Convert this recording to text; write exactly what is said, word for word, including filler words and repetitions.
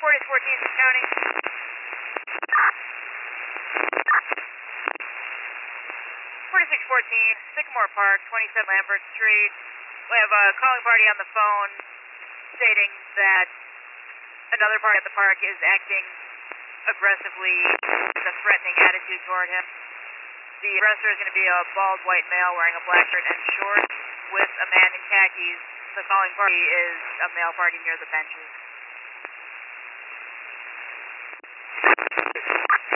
forty fourteen County. forty-six fourteen, Sycamore Park, twenty-seven Lambert Street. We have a calling party on the phone stating that another party at the park is acting aggressively with a threatening attitude toward him. The aggressor is going to be a bald white male wearing a black shirt and shorts with a man in khakis. The calling party is a male party near the benches.